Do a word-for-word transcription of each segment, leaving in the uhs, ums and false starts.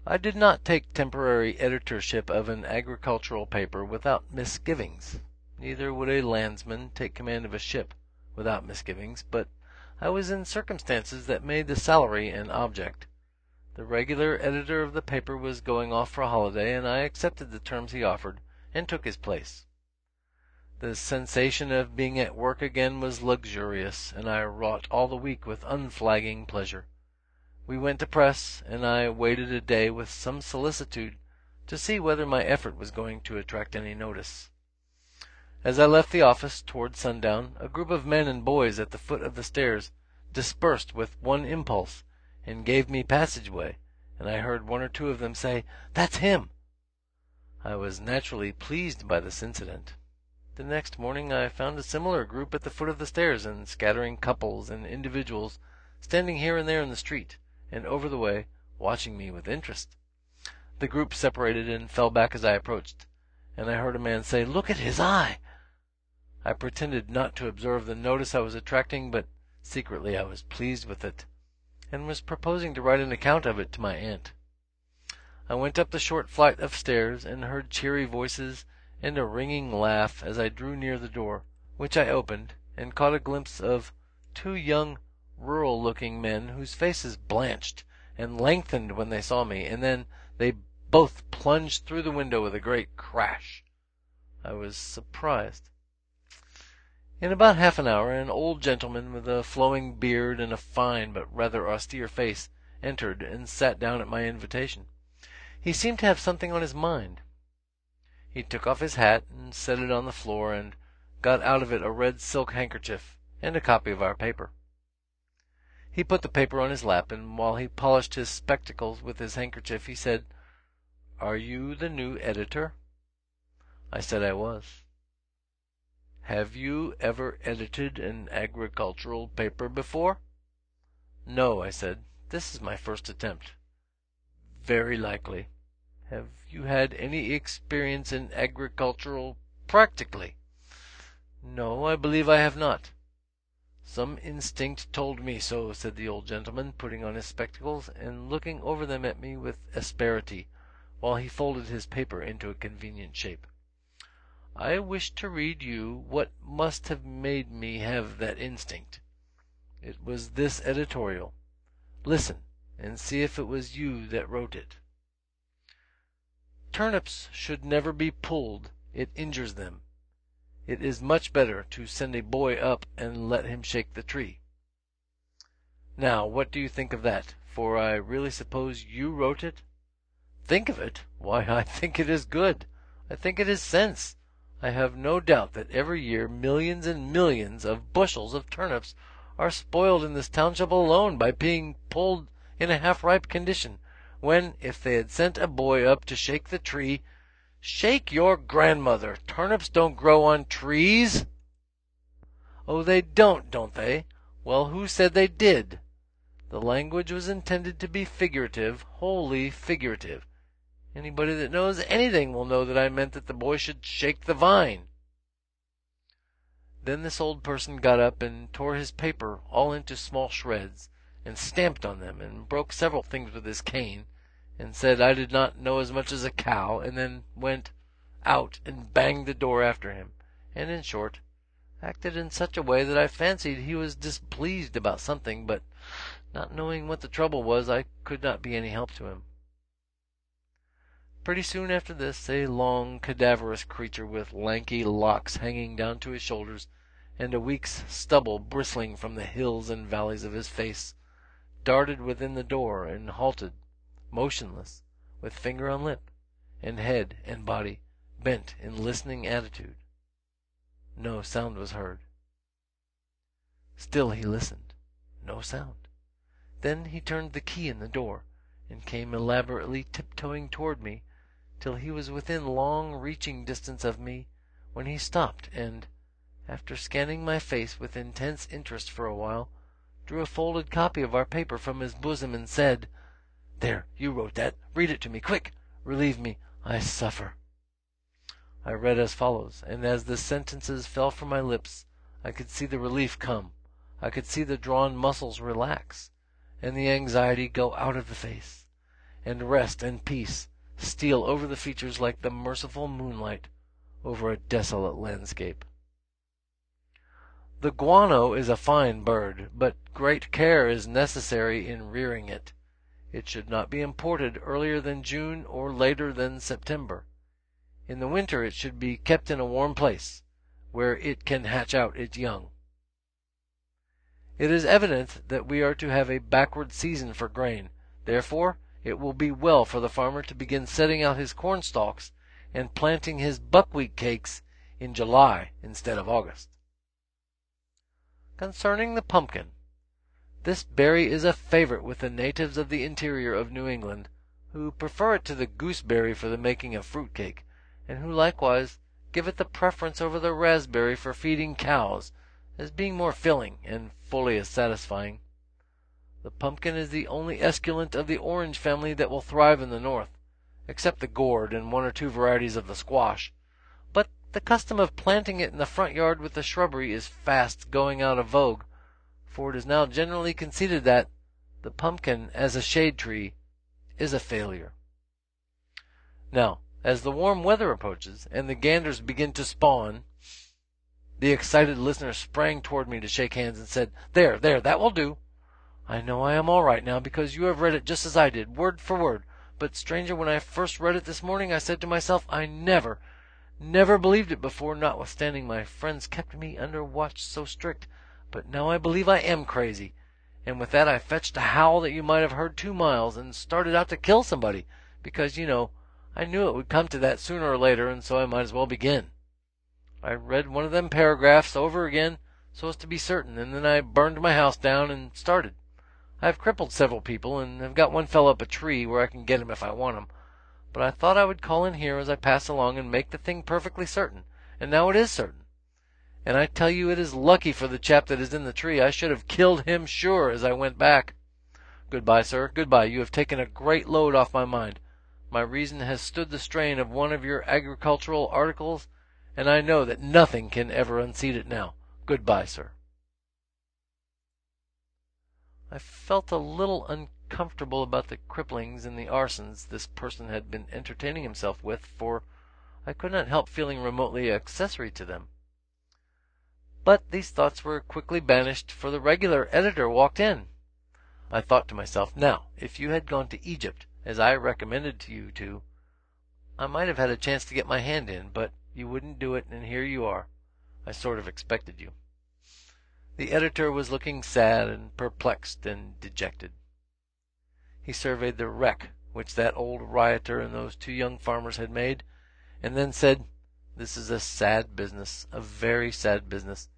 I did not take temporary editorship of an agricultural paper without misgivings. Neither would a landsman take command of a ship without misgivings, but I was in circumstances that made the salary an object. The regular editor of the paper was going off for a holiday, and I accepted the terms he offered, and took his place. The sensation of being at work again was luxurious, and I wrought all the week with unflagging pleasure. We went to press, and I waited a day with some solicitude to see whether my effort was going to attract any notice. As I left the office toward sundown, a group of men and boys at the foot of the stairs dispersed with one impulse, and gave me passageway, and I heard one or two of them say, "That's him!" I was naturally pleased by this incident. The next morning I found a similar group at the foot of the stairs, and scattering couples and individuals standing here and there in the street, and over the way, watching me with interest. The group separated and fell back as I approached, and I heard a man say, "Look at his eye!" I pretended not to observe the notice I was attracting, but secretly I was pleased with it, and was proposing to write an account of it to my aunt. I went up the short flight of stairs, and heard cheery voices and a ringing laugh as I drew near the door, which I opened, and caught a glimpse of two young, rural-looking men whose faces blanched and lengthened when they saw me, and then they both plunged through the window with a great crash. I was surprised. In about half an hour an old gentleman with a flowing beard and a fine but rather austere face entered and sat down at my invitation. He seemed to have something on his mind. He took off his hat and set it on the floor, and got out of it a red silk handkerchief and a copy of our paper. He put the paper on his lap, and while he polished his spectacles with his handkerchief, he said, "Are you the new editor?" I said I was. "Have you ever edited an agricultural paper before?" "No," I said. "This is my first attempt." "Very likely. Have you had any experience in agricultural practically?" "No, I believe I have not." "Some instinct told me so," said the old gentleman, putting on his spectacles, and looking over them at me with asperity, while he folded his paper into a convenient shape. "I wish to read you what must have made me have that instinct. It was this editorial. Listen, and see if it was you that wrote it. Turnips should never be pulled. It injures them. It is much better to send a boy up and let him shake the tree. Now, what do you think of that? For I really suppose you wrote it?" "Think of it? Why, I think it is good. I think it is sense. I have no doubt that every year millions and millions of bushels of turnips are spoiled in this township alone by being pulled in a half-ripe condition, when, if they had sent a boy up to shake the tree—" "Shake your grandmother! Turnips don't grow on trees." "Oh, they don't, don't they? Well, who said they did? The language was intended to be figurative, wholly figurative. Anybody that knows anything will know that I meant that the boy should shake the vine." Then this old person got up and tore his paper all into small shreds, and stamped on them, and broke several things with his cane, and said I did not know as much as a cow, and then went out and banged the door after him, and in short, acted in such a way that I fancied he was displeased about something, but not knowing what the trouble was, I could not be any help to him. Pretty soon after this, a long, cadaverous creature with lanky locks hanging down to his shoulders, and a week's stubble bristling from the hills and valleys of his face, darted within the door and halted, motionless, with finger on lip, and head and body bent in listening attitude. No sound was heard. Still he listened. No sound. Then he turned the key in the door, and came elaborately tiptoeing toward me, till he was within long-reaching distance of me, when he stopped, and, after scanning my face with intense interest for a while, drew a folded copy of our paper from his bosom, and said, "There, you wrote that. Read it to me, quick. Relieve me. I suffer." I read as follows, and as the sentences fell from my lips, I could see the relief come, I could see the drawn muscles relax, and the anxiety go out of the face, and rest and peace steal over the features like the merciful moonlight over a desolate landscape. The guano is a fine bird, but great care is necessary in rearing it. It should not be imported earlier than June or later than September. In the winter it should be kept in a warm place, where it can hatch out its young. It is evident that we are to have a backward season for grain. Therefore, it will be well for the farmer to begin setting out his corn stalks and planting his buckwheat cakes in July instead of August. Concerning the pumpkin, this berry is a favorite with the natives of the interior of New England, who prefer it to the gooseberry for the making of fruit cake, and who likewise give it the preference over the raspberry for feeding cows, as being more filling and fully as satisfying. The pumpkin is the only esculent of the orange family that will thrive in the North, except the gourd and one or two varieties of the squash. But the custom of planting it in the front yard with the shrubbery is fast going out of vogue, for it is now generally conceded that the pumpkin as a shade tree is a failure. Now, as the warm weather approaches and the ganders begin to spawn, the excited listener sprang toward me to shake hands and said, "There, there, that will do. I know I am all right now because you have read it just as I did, word for word. But, stranger, when I first read it this morning, I said to myself, I never, never believed it before, notwithstanding my friends kept me under watch so strict. But now I believe I am crazy." And with that I fetched a howl that you might have heard two miles, and started out to kill somebody, because, you know, I knew it would come to that sooner or later, and so I might as well begin. I read one of them paragraphs over again, so as to be certain, and then I burned my house down and started. I have crippled several people, and have got one fellow up a tree where I can get him if I want him. But I thought I would call in here as I pass along and make the thing perfectly certain, and now it is certain. And I tell you it is lucky for the chap that is in the tree. I should have killed him sure as I went back. Goodbye, sir, goodbye. You have taken a great load off my mind. My reason has stood the strain of one of your agricultural articles, and I know that nothing can ever unseat it now. Goodbye, sir. I felt a little uncomfortable about the cripplings and the arsons this person had been entertaining himself with, for I could not help feeling remotely accessory to them. But these thoughts were quickly banished, for the regular editor walked in. I thought to myself, now, if you had gone to Egypt, as I recommended to you to, I might have had a chance to get my hand in, but you wouldn't do it, and here you are. I sort of expected you. The editor was looking sad and perplexed and dejected. He surveyed the wreck which that old rioter and those two young farmers had made, and then said, "This is a sad business, a very sad business.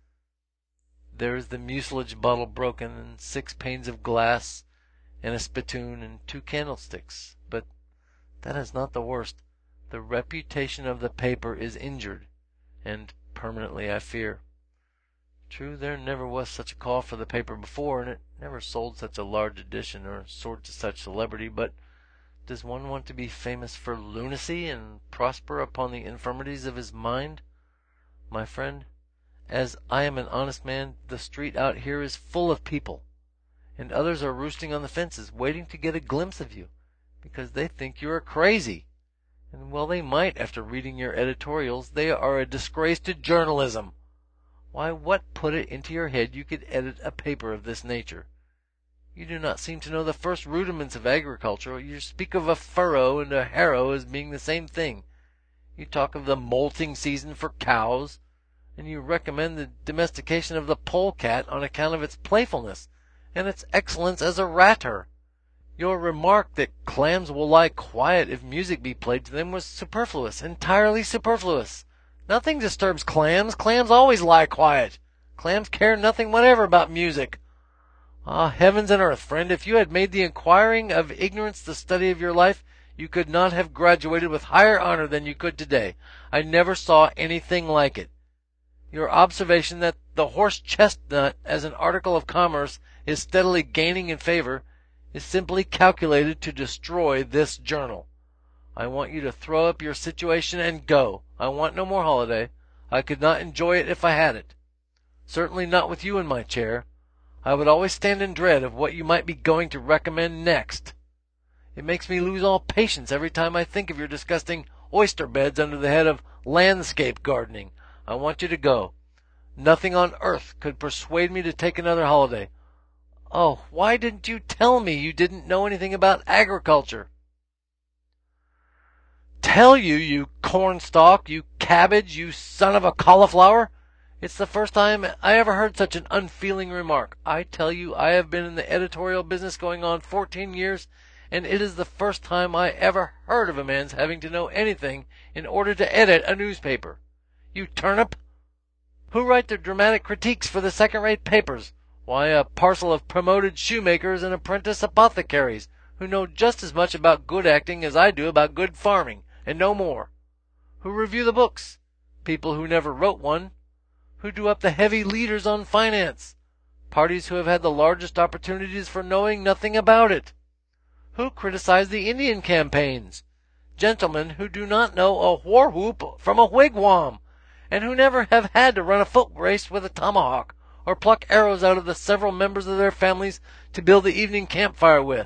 There is the mucilage bottle broken, and six panes of glass, and a spittoon, and two candlesticks. But that is not the worst. The reputation of the paper is injured, and permanently, I fear. True, there never was such a call for the paper before, and it never sold such a large edition or soared to such celebrity, but does one want to be famous for lunacy and prosper upon the infirmities of his mind? My friend, as I am an honest man, the street out here is full of people, and others are roosting on the fences, waiting to get a glimpse of you, because they think you are crazy. And well they might, after reading your editorials. They are a disgrace to journalism. Why, what put it into your head you could edit a paper of this nature? You do not seem to know the first rudiments of agriculture. You speak of a furrow and a harrow as being the same thing. You talk of the molting season for cows, and you recommend the domestication of the polecat on account of its playfulness, and its excellence as a ratter. Your remark that clams will lie quiet if music be played to them was superfluous, entirely superfluous. Nothing disturbs clams. Clams always lie quiet. Clams care nothing whatever about music. Ah, heavens and earth, friend, if you had made the inquiring of ignorance the study of your life, you could not have graduated with higher honor than you could today. I never saw anything like it. Your observation that the horse chestnut as an article of commerce is steadily gaining in favor is simply calculated to destroy this journal. I want you to throw up your situation and go. I want no more holiday. I could not enjoy it if I had it. Certainly not with you in my chair. I would always stand in dread of what you might be going to recommend next. It makes me lose all patience every time I think of your disgusting oyster beds under the head of landscape gardening. I want you to go. Nothing on earth could persuade me to take another holiday. Oh, why didn't you tell me you didn't know anything about agriculture? Tell you, you cornstalk, you cabbage, you son of a cauliflower? It's the first time I ever heard such an unfeeling remark. I tell you, I have been in the editorial business going on fourteen years, and it is the first time I ever heard of a man's having to know anything in order to edit a newspaper. You turnip! Who write the dramatic critiques for the second-rate papers? Why, a parcel of promoted shoemakers and apprentice apothecaries, who know just as much about good acting as I do about good farming, and no more. Who review the books? People who never wrote one. Who do up the heavy leaders on finance? Parties who have had the largest opportunities for knowing nothing about it. Who criticize the Indian campaigns? Gentlemen who do not know a war whoop from a wigwam, and who never have had to run a foot race with a tomahawk, or pluck arrows out of the several members of their families to build the evening campfire with.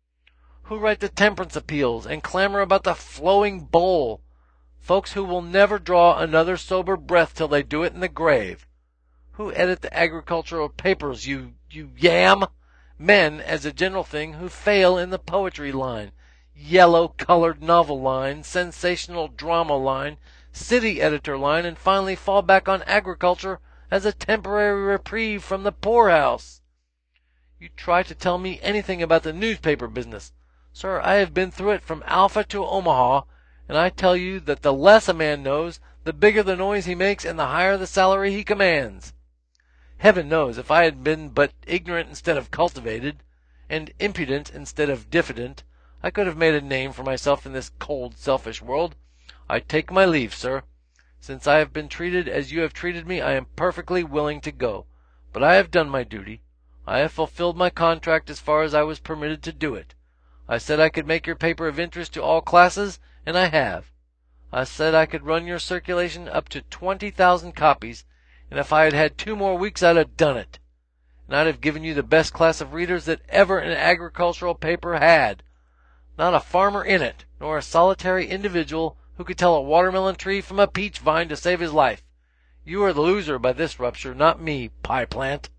Who write the temperance appeals and clamor about the flowing bowl. Folks who will never draw another sober breath till they do it in the grave. Who edit the agricultural papers, you, you yam? Men, as a general thing, who fail in the poetry line, yellow-colored novel line, sensational drama line, city editor line, and finally fall back on agriculture as a temporary reprieve from the poorhouse. You try to tell me anything about the newspaper business. Sir, I have been through it from Alpha to Omaha, and I tell you that the less a man knows, the bigger the noise he makes and the higher the salary he commands. Heaven knows, if I had been but ignorant instead of cultivated, and impudent instead of diffident, I could have made a name for myself in this cold, selfish world. I take my leave, sir. Since I have been treated as you have treated me, I am perfectly willing to go. But I have done my duty. I have fulfilled my contract as far as I was permitted to do it. I said I could make your paper of interest to all classes, and I have. I said I could run your circulation up to twenty thousand copies, and if I had had two more weeks I'd have done it. And I'd have given you the best class of readers that ever an agricultural paper had. Not a farmer in it, nor a solitary individual who could tell a watermelon tree from a peach vine to save his life. You are the loser by this rupture, not me, pie plant.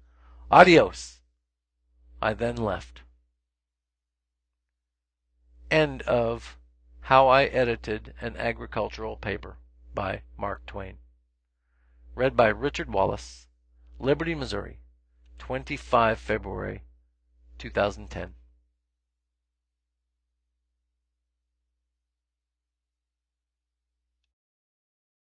Adios. I then left. End of How I Edited an Agricultural Paper by Mark Twain. Read by Richard Wallace, Liberty, Missouri, twenty-five February two thousand ten.